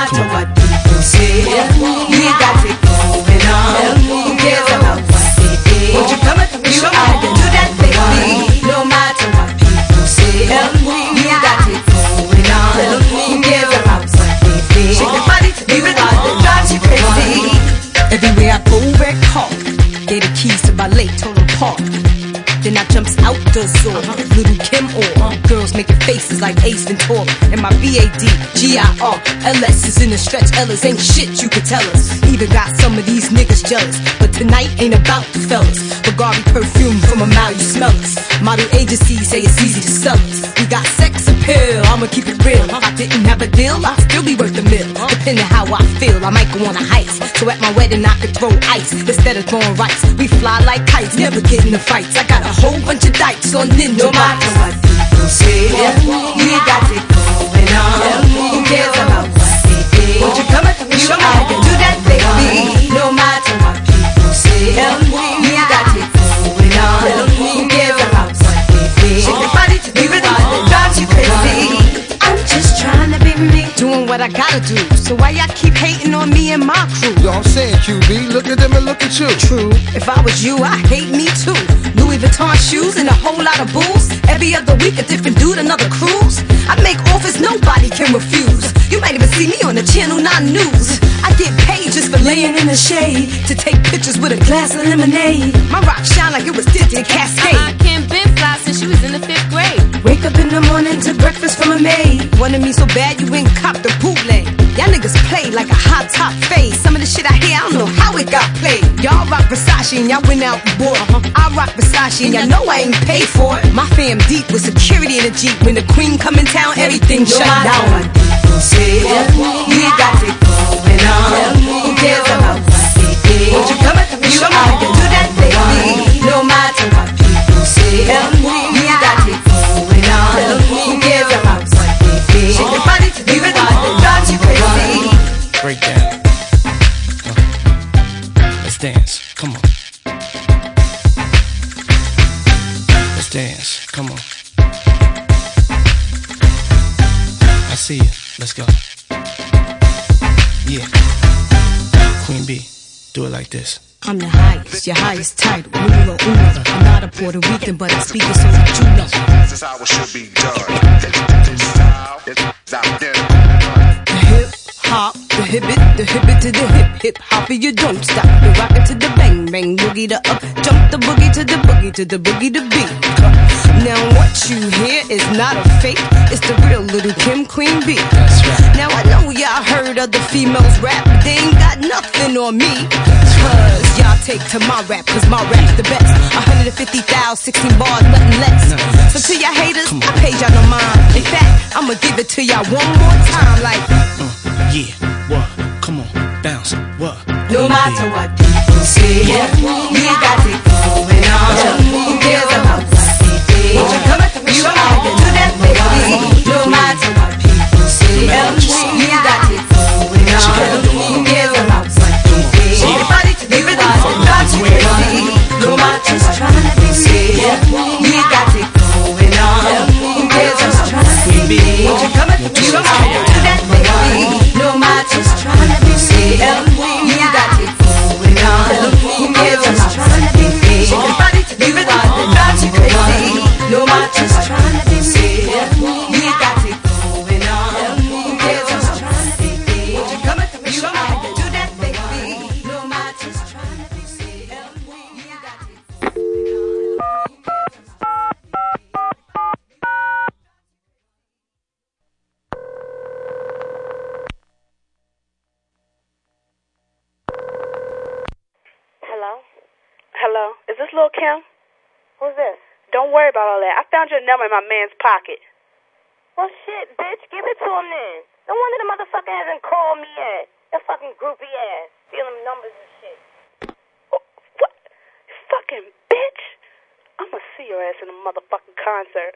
matter what people say, we got it going on. Who cares about what they did? Won't you come and show me how you do that, baby? No matter what people say, we got it going on. Who cares about what they did? Shake your body to the rhythm that drives you crazy. Everywhere I go, red car. Gave the keys to my late total park. Then I jumps out the door. Little Kim or girls making faces like Ace Ventura. And my BADGIR LS is in the stretch. Ellis ain't shit you could tell us. Even got some of these niggas jealous. But tonight ain't about the fellas. Bulgari perfume from a mouth, you smell us. Model agencies say it's easy to sell us. We got sex appeal, I'ma keep it real. If I didn't have a deal, I'd still be worth a mill. Depending how I feel, I might go on a heist. So at my wedding I could throw ice instead of throwing rice. We fly like kites, never get in the fights. I got a whole bunch of dykes on ninja. No matter what people say, we got it going on. Who cares about what they did? Won't you come and show me how you do that, baby? No matter what people say, we got it going on. Who cares about what they did? Shake your body to the rhythm that drives you crazy. I'm just trying to be me, doing what I gotta do. So why y'all keep hating on me and my crew? Yo, I'm saying, QB, look at them and look at you. True, if I was you, I'd hate me too. Louis Vuitton shoes and a whole lot of booze. Every other week a different dude, another cruise. I make offers nobody can refuse. You might even see me on the Channel 9 News. I get paid just for laying in the shade to take pictures with a glass of lemonade. My rock shine like it was tinted Cascade. Kim been fly since she was in the 5th grade. Wake up in the morning to breakfast from a maid. Wanted me so bad you ain't cop the bootleg. Y'all niggas play like a hot top fade. Some of the shit I hear, I don't know how it got played. Y'all rock Versace and y'all went out and bought. I rock Versace and y'all know I ain't paid for it. My fam deep with security in a Jeep. When the queen come in town, everything shut down. No matter what people say, we got it going on. Who cares about what they did? Won't you come and show me how you do that, baby? No matter what people say, we got it going on. Who cares about what they did? Shake your body to the rhythm that drives you crazy. Break down. Let's dance. Come on. Let's dance. Come on. I see you. Let's go. Yeah. Queen B, do it like this. I'm the highest, your highest title, numero uno. I'm not a Puerto Rican, but I speak it so that you know. This is how it should be done. This style is out there. The hip hop, the hibbit to the hip hop, you don't stop. You rock it to the bang bang, boogie to up, jump the boogie to the boogie to the boogie to beat. Now what you hear is not a fake, it's the real Little Kim, Queen B. That's right. Now I know y'all heard other females rap, but they ain't got nothing on me. Cause y'all take to my rap, cause my rap's the best. 150,000, 16 bars, nothing less. So to y'all haters, I paid y'all no mind. In fact, I'ma give it to y'all one more time, like Yeah, what? Come on, bounce, what? No matter what people say, we got it going on. Who cares about what they did? Won't you come and show me how you do that, baby? No matter what people say, we got it going on. Who cares about what they did? Everybody to the rhythm that drives you crazy. No matter what people say, we got it going on. Who cares about what they did? Won't you come and show me how you do that, baby? No matter what people say, we got it going on. Who cares about what they did? Everybody to the rhythm that drives you crazy. No matter what people say, we got it going on. Who cares about what they did? Won't you come and show me how you do that, baby? No matter what people say, we got it going on. Hello? Hello? Is this Lil' Kim? Who's this? Don't worry about all that. I found your number in my man's pocket. Well, shit, bitch. Give it to him then. No wonder the motherfucker hasn't called me yet. That fucking groupie ass. Stealing numbers and shit. What? Fucking bitch. I'ma see your ass in a motherfucking concert.